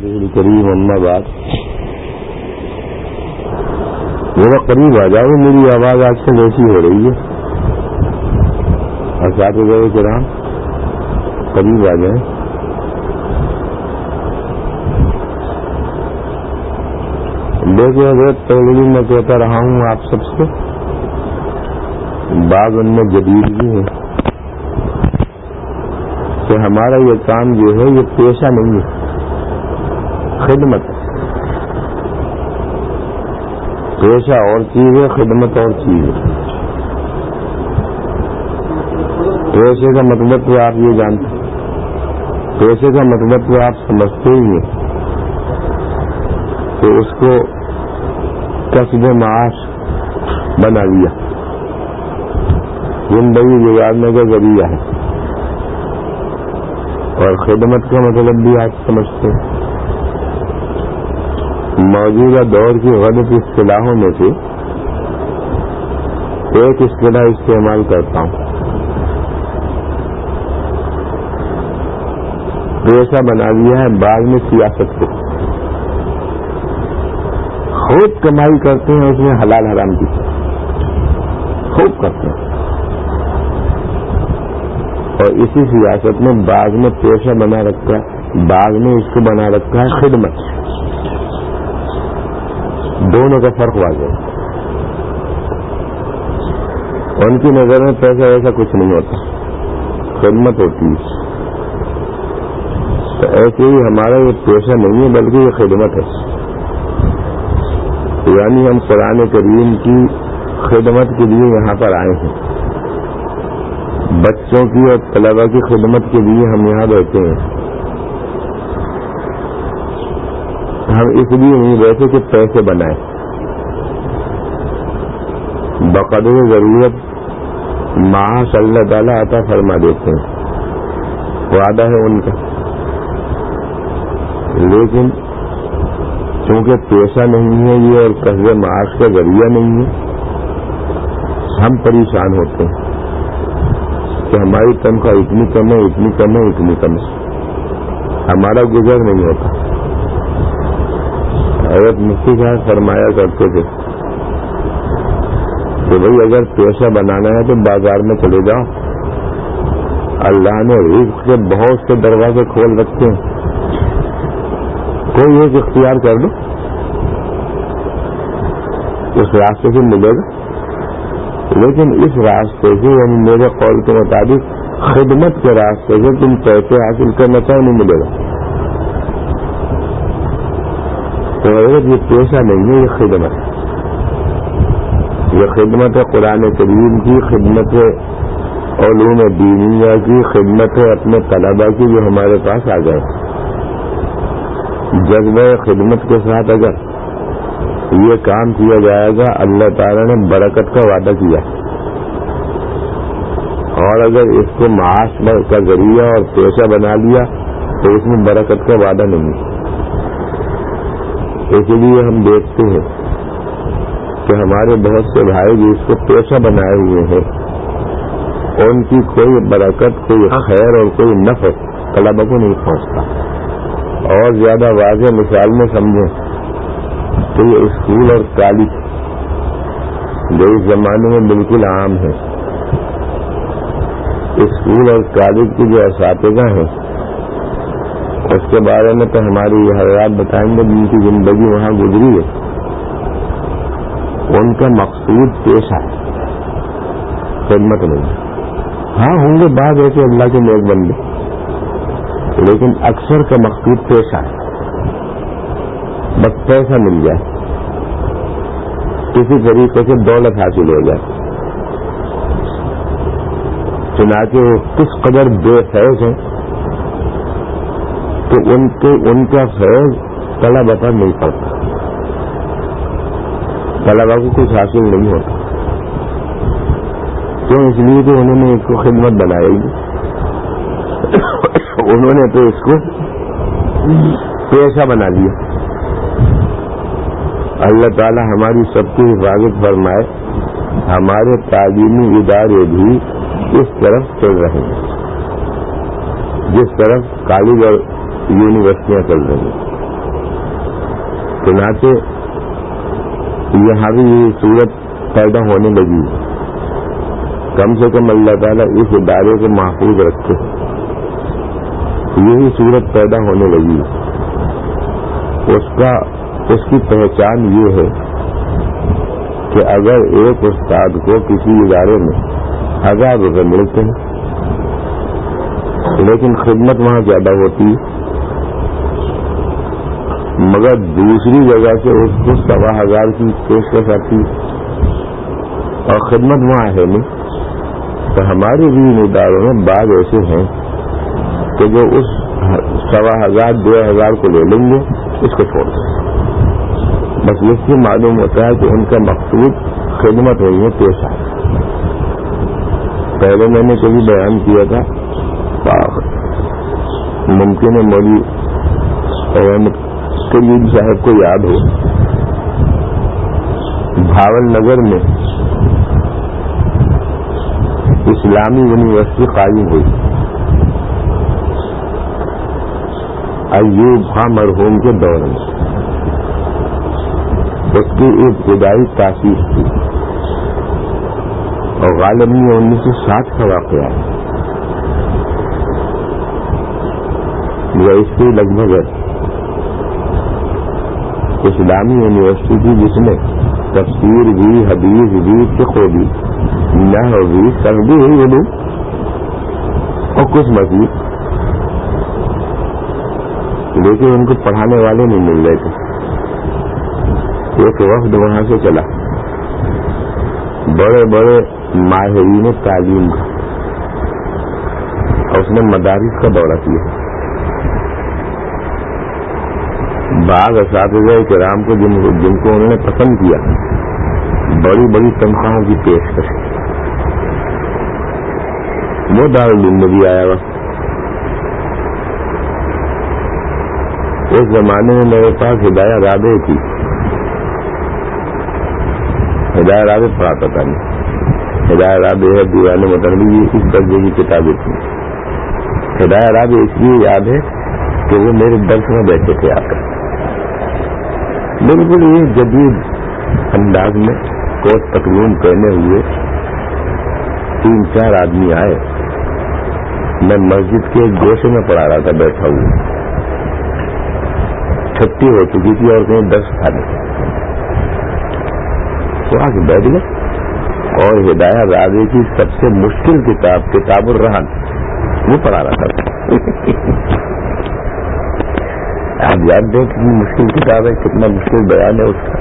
کریم اما بعد میرا قریب آ جاؤ. میری آواز آج کل ایسی ہو رہی ہے. اساتذہ کرام قریب آ جائیں. دیکھو حضرت پہلے میں کہتا رہا ہوں آپ سب سے، بعض ان میں جدید بھی ہے کہ ہمارا یہ کام جو ہے یہ پیشہ نہیں ہے، خدمت. پیشہ اور چیز ہے، خدمت اور چیز ہے. پیشے کا مطلب تو آپ یہ جانتے، پیشے کا مطلب تو آپ سمجھتے ہی ہیں کہ اس کو کسب معاش بنا لیا، زندگی گزارنے کا ذریعہ ہے. اور خدمت کا مطلب بھی آپ سمجھتے ہیں. موجودہ دور کی غلط اصطلاحوں میں سے ایک اصطلاح استعمال کرتا ہوں. پیشہ بنا لیا ہے بعد میں سیاست کو. خوب کمائی کرتے ہیں اس میں حلال حرام کی، خوب کرتے ہیں. اور اسی سیاست میں بعض میں پیشہ بنا رکھا ہے، بعض میں اس کو بنا رکھا ہے خدمت. دونوں کا فرق واضح ہے. ان کی نظر میں پیسہ ایسا کچھ نہیں ہوتا، خدمت ہوتی ہے. تو ایسے ہی ہمارا یہ پیشہ نہیں ہے بلکہ یہ خدمت ہے. یعنی ہم قرآن کریم کی خدمت کے لیے یہاں پر آئے ہیں. بچوں کی اور طلبا کی خدمت کے لیے ہم یہاں بیٹھے ہیں. ہم اس لیے نہیں بیٹھے کہ پیسے بنائیں. بقدر ضرورت معاش اللہ تعالیٰ عطا فرما دیتے ہیں، وعدہ ہے ان کا. لیکن چونکہ پیسہ نہیں ہے یہ اور کسب معاش کا ذریعہ نہیں ہے، ہم پریشان ہوتے ہیں کہ ہماری تنخواہ اتنی کم ہے، اتنی کم ہے، اتنی کم ہے، ہمارا گزر نہیں ہوتا. حضرت مفتی صاحب فرمایا کرتے تھے کہ بھائی اگر پیسہ بنانا ہے تو بازار میں چلے جاؤ. اللہ نے رزق کے بہت سے دروازے کھول رکھے ہیں، کوئی ایک اختیار کر لو، اس راستے سے ملے گا. لیکن اس راستے سے یعنی میرے قول کے مطابق خدمت کے راستے سے تم پیسے حاصل کرنا چاہو نہیں ملے گا. تو یہ پیشہ نہیں ہے، یہ خدمت ہے. یہ خدمت ہے قرآن کریم کی، خدمت ہے علوم دینیہ کی، خدمت ہے اپنے طلبا کی جو ہمارے پاس آ گئے. جذبہ خدمت کے ساتھ اگر یہ کام کیا جائے گا اللہ تعالیٰ نے برکت کا وعدہ کیا. اور اگر اس کو معاش کا ذریعہ اور پیشہ بنا لیا تو اس میں برکت کا وعدہ نہیں. اسی لیے ہم دیکھتے ہیں کہ ہمارے بہت سے بھائی جو اس کو پیشہ بنائے ہوئے ہیں ان کی کوئی برکت، کوئی خیر اور کوئی نفع طلبا کو نہیں پہنچتا. اور زیادہ واضح مثال میں سمجھیں تو یہ اسکول اور کالج جو اس زمانے میں بالکل عام ہے، اسکول اور کالج کی جو اساتذہ ہیں اس کے بارے میں تو ہماری یہ حضرات بتائیں گے جن کی زندگی وہاں گزری ہے. ان کا مقصود پیشہ ہے، خدمت نہیں. ہاں ہوں گے بعض ایسے اللہ کے نیک بندے، لیکن اکثر کا مقصود پیشہ ہے. بس پیسہ مل جائے، کسی طریقے سے دولت حاصل ہو جائے. چنانچہ وہ کس قدر بے فیض ہیں تو ان کا فیض طلبا پر نہیں پڑتا، طلبا کو کچھ حاصل نہیں ہوتا. کیوں؟ اس لیے کہ انہوں نے اس کو خدمت بنائی گی، انہوں نے تو اس کو پیشہ بنا لیا. اللہ تعالی ہماری سب کی حفاظت فرمائے. ہمارے تعلیمی ادارے بھی اس طرف چل رہے ہیں جس طرف کالج اور یونیورسٹیاں چل رہی ہیں. चुनाचे यहाँ भी ये सूरत पैदा होने लगी। कम से कम अल्लाह ताला इस इदारे को महफूज रखे, यही सूरत पैदा होने लगी। उसकी पहचान ये है कि अगर एक उस्ताद को किसी इदारे में 1000 रुपये मिलते हैं, लेकिन खिदमत वहाँ ज्यादा होती है, मगर दूसरी जगह से उसको 15,000 की पेशकश आती है और खिदमत वहाँ है नहीं, तो हमारे भी इन इदारों में बाद ऐसे हैं कि जो उस 15,000 2,000 को ले लेंगे, इसको छोड़ देंगे। बस इससे मालूम होता है कि उनका मकसूद खिदमत नहीं है, पेशा। पहले मैंने कभी बयान किया था, मुमकिन है मौलवी करीम साहब को याद हो, भावल नगर में इस्लामी यूनिवर्सिटी कायम हुई। अय्यूब खां मरहूम के दौर में उसकी इब्तिदाई तासीस थी और गालिब 1960 का वाक़या है, या इससे लगभग इस्लामी यूनिवर्सिटी थी जिसमें तफसीर भी, हदीस भी, फिक़्ह भी, नहव भी, सर्फ भी हुई उर्दू और कुछ मज़ीद, लेकिन उनको पढ़ाने वाले नहीं मिल रहे थे। एक वफ्द वहां से चला, बड़े बड़े माहिरीन तालीम का, और उसने मदारिस का दौरा किया। बाग असातिज़ा किराम को जिनको उन्होंने पसंद किया, बड़ी बड़ी तनख्वाहों की पेशकश, वो दारुल उलूम में भी आया हुआ। उस जमाने में मेरे पास हिदाया राबे थी, हिदाया राबे पढ़ाता था नहीं। हिदाया राबे है दीवान मुतनबी, इस दर्जे की किताबें थी। हिदाया राबे इसलिए याद है कि वो मेरे दर्स में बैठे थे आकर, बिल्कुल ये जदीद अंदाज में कोट तकलीम पहने हुए 3-4 आदमी आए। मैं मस्जिद के एक गोशे में पढ़ा रहा था बैठा हुआ, छुट्टी हो चुकी थी और कहीं दर्स था नहीं, तो आके बैठ गए और हिदाया राबे की सबसे मुश्किल किताब किताबुर रहन वो पढ़ा रहा था। आप जानते हैं कितनी मुश्किल किताब है, कितना मुश्किल बयान है उसका।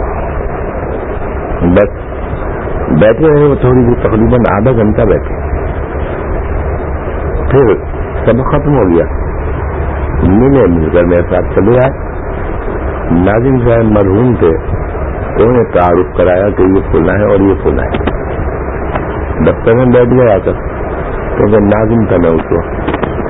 बस बैठे रहे वो थोड़ी देर, तकरीबन आधा घंटा बैठे, फिर सब खत्म हो गया, मिलकर मेरे साथ चले आए। नाजिम साहब मरहूम थे, उन्होंने तारुफ कराया कि ये फुला है और ये फुला है। दफ्तर में बैठ गया आकर, क्योंकि नाजिम था मैं उस वक्त।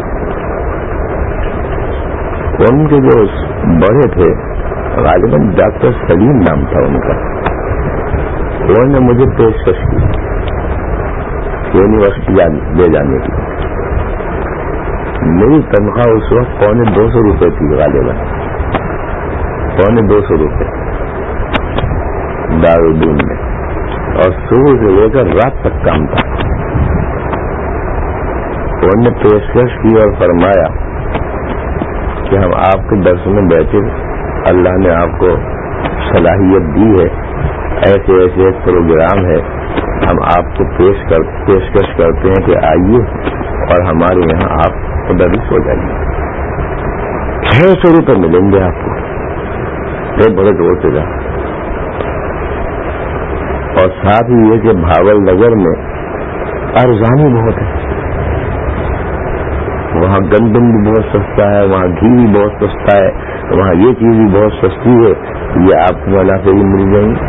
उनके जो बड़े थे, गालिबन डॉक्टर सलीम नाम था उनका, उन्होंने मुझे पेशकश की यूनिवर्सिटी ले जाने की। मेरी तनख्वाह उस वक्त 250 रुपये थी, गालिबन 250 रुपये दारुद्दीन में, और सुबह से लेकर रात तक काम था। उन्होंने पेशकश की और फरमाया कि हम आपके दर्स में बैठे, अल्लाह ने आपको सलाहियत दी है, ऐसे ऐसे एक प्रोग्राम है, हम आपको पेशकश करते हैं कि आइए और हमारे यहाँ आप मुदर्रिस हो जाइए, 600 रुपये मिलेंगे आपको। बड़े जोर से जा, और साथ ही ये कि भावल नगर में अरजानी बहुत है, वहाँ गंदम भी बहुत सस्ता है, वहाँ घी भी बहुत सस्ता है, वहाँ ये चीज भी बहुत सस्ती है, ये आपको वाला से ही मिल जाएंगे।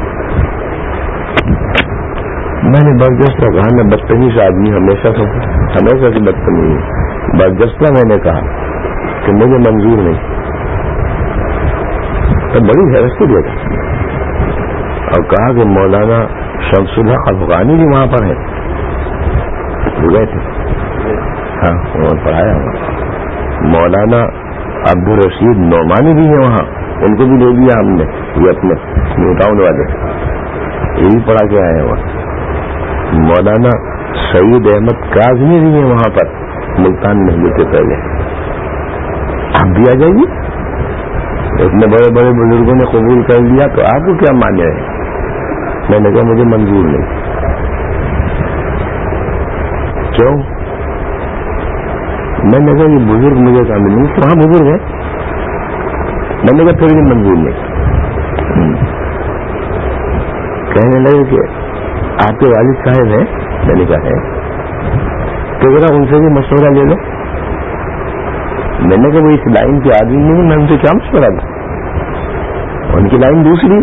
मैंने बर्जस्ता कहा, मैं बदतमीज आदमी हमेशा से बदतमीज, बर्जस्ता मैंने कहा कि मुझे मंजूर नहीं, तो बड़ी हैरत से देखा और कहा कि मौलाना शमसुल हक अफगानी भी वहां पर है, गए थे। हाँ, उन्होंने पढ़ाया वहाँ। मौलाना अब्दुल रशीद नौमानी भी है वहाँ, ان کو بھی لے لیا ہم نے، یہ اپنے نیو ٹاؤن والے، یہ بھی پڑھا کے آئے ہیں وہاں۔ مولانا سعید احمد کاظمی بھی ہیں وہاں پر ملتان میں ہوئے تھے پہلے، آپ بھی آ جائیے، اتنے بڑے بڑے بزرگوں نے قبول کر لیا تو آپ کو کیا مانے ہیں؟ میں نے کہا مجھے منظور نہیں۔ کیوں؟ میں نے کہا یہ بزرگ مجھے کام نہیں، وہاں بزرگ ہے، میں نے کہا پھر بھی منظور نہیں۔ کہنے لگے کہ آپ کے والد صاحب ہیں؟ میں نے کہا ہے، تو ذرا ان سے بھی مشورہ لے لو۔ میں نے کہا وہ اس لائن کے آدمی نہیں، میں ان سے کیا مشورہ دوں، ان کی لائن دوسری۔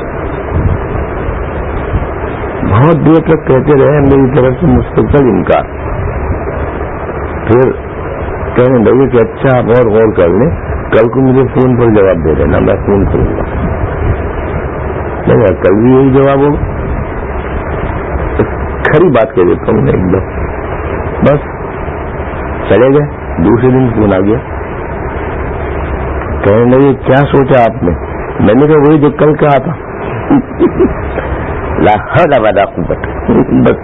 بہت دیر تک کہتے رہے، میری طرف سے مستقل انکار۔ پھر کہنے لگے کہ اچھا آپ اور غور کر لیں، کل کو مجھے فون پر جواب دے دینا، میں فون کروں گا۔ میں نے کل بھی یہی جواب ہوگا، کھری بات کہہ دیتا ہوں ایک دم، بس چلے گئے۔ دوسرے دن فون آ گیا، کہنے لگے کیا سوچا آپ نے؟ میں نے کہا وہی جو کل کہا تھا، لا حول ولا قوت۔ بس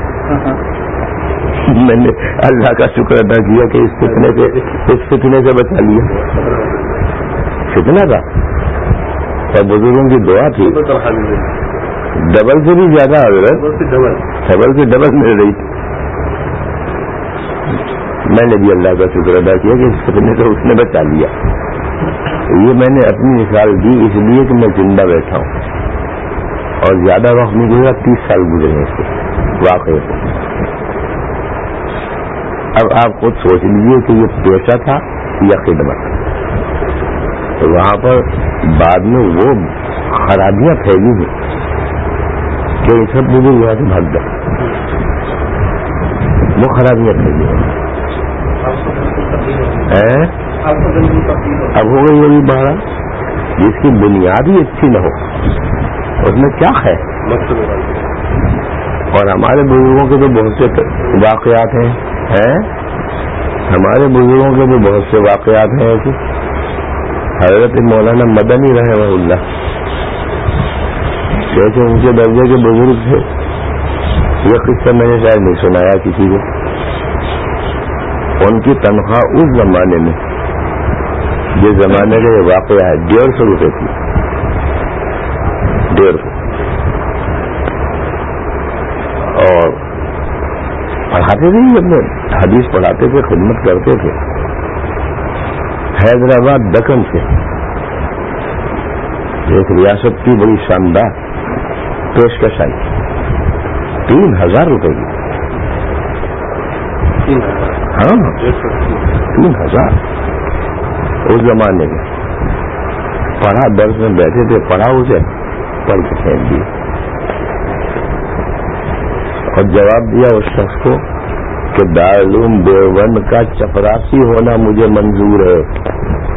میں نے اللہ کا شکر ادا کیا کہ اس فتنے سے بچا لیا۔ فتنہ تھا اور بزرگوں کی دعا تھی، ڈبل سے بھی زیادہ حضرت، ڈبل سے ڈبل مل رہی تھی۔ میں نے بھی اللہ کا شکر ادا کیا کہ اس فتنے سے اس نے بچا لیا۔ یہ میں نے اپنی مثال دی اس لیے کہ میں زندہ بیٹھا ہوں اور زیادہ وقت نہیں گزرا، 30 سال گزرے ہیں اس کے واقعے سے۔ اب آپ خود سوچ لیجیے کہ یہ پیشہ تھا یا خدمت۔ وہاں پر بعد میں وہ خرابیاں پھیلی ہیں کہ یہ سب بزرگ یہاں سے بھاگ گئے، وہ خرابیاں پھیلی ہیں۔ اب ہو گئی ہوگی بارہ، جس کی بنیاد ہی اچھی نہ ہو اس میں کیا ہے۔ اور ہمارے بزرگوں کے تو بہت سے واقعات ہیں، ہمارے بزرگوں کے تو بہت سے واقعات ہیں ایسے۔ حضرت مولانا مدنی رحمہ اللہ جیسے ان کے درجے کے بزرگ تھے، یہ قصہ میں نے شاید نہیں سنایا کسی کو۔ ان کی تنخواہ اس زمانے میں، جس زمانے کا یہ واقعہ ہے، 150 روپے تھی، 150۔ اور پڑھاتے تھے، اپنے حدیث پڑھاتے تھے، خدمت کرتے تھے۔ حیدرآباد دکن سے ایک ریاست کی بڑی شاندار پیشکش آئی، 3000 روپے کی۔ ہاں 3000 اس زمانے میں۔ پڑھا، درس میں بیٹھے تھے، پڑھا اسے، پڑھ کے پھینک دیا اور جواب دیا اس شخص کو کہ دارالعلوم دیوبند کا چپراسی ہونا مجھے منظور ہے،